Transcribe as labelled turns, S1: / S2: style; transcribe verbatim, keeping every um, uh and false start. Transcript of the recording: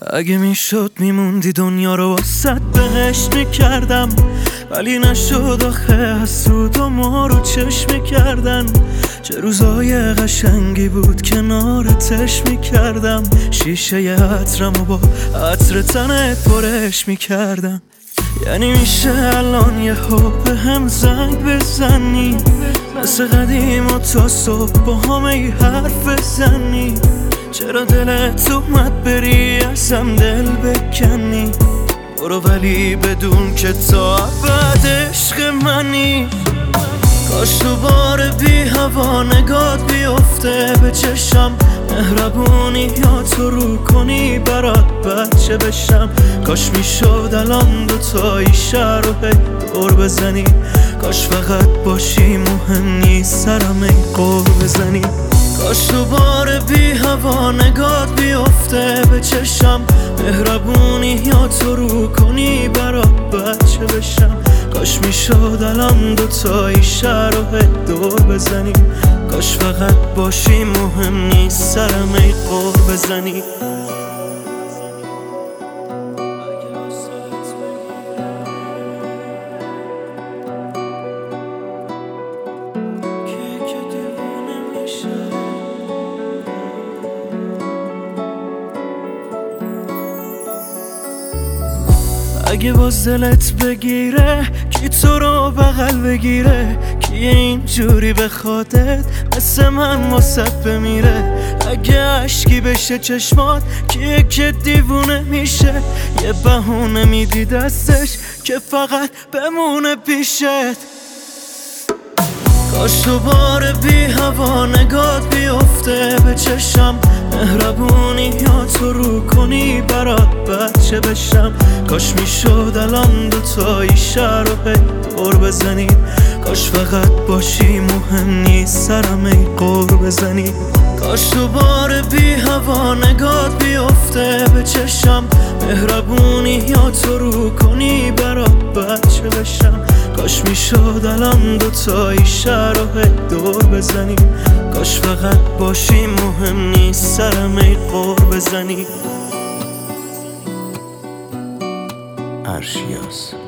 S1: اگه میشد میموندی دنیا رو واسط بهشت میکردم، ولی نشد آخه حسود و ما رو چشم میکردن. چه روزای قشنگی بود کنارتش میکردم، شیشه عطرم و با عطر تنت پرش میکردم. یعنی میشه الان یه به هم زنگ بزنی، مثل قدیم و تا صبح با همه حرف بزنی. چرا دلت اومد بری ازم دل بکنی؟ برو ولی بدون که تا ابد عشق منی. کاش دوباره بی هوا نگات بیفته به چشم، مهربونی یا تو رو کنی برات بچه بشم. کاش میشد الان دوتایی شهر رو هی دور بزنی، کاش فقط باشی مهم نیست سرم ای قور بزنی. کاش دوباره بی هوا نگات بیفته به چشم، مهربونی یا تو رو کنی برات بچه بشم. کاش میشد الان دوتایی شهر رو هی دور بزنی، کاش فقط باشی مهم نیست سرم ای قور بزنی. اگه باز دلت بگیره کی تو رو بغل بگیره، کی اینجوری بخوادت مثل من واسط بمیره. اگه عشقی بشه چشمات کیه که دیوونه میشه، یه بهونه میدی دستش که فقط بمونه پیشت. کاش دوباره بی هوا نگات بیفته به چشم، مهربونی یا تو رو کنی برات بچه بشم. کاش میشد الان دوتایی شهر رو هی دور بزنی، کاش فقط باشی مهم نیست سرم ای قور بزنی. کاش دوباره بی هوا نگات بیفته به چشم، مهربونی یا تو رو کنی برات بچه بشم. کاش میشد الان دوتایی شهر رو هی دور بزنی، کاش فقط باشی مهم نیست سرم ای قور بزنی.
S2: عرشیاس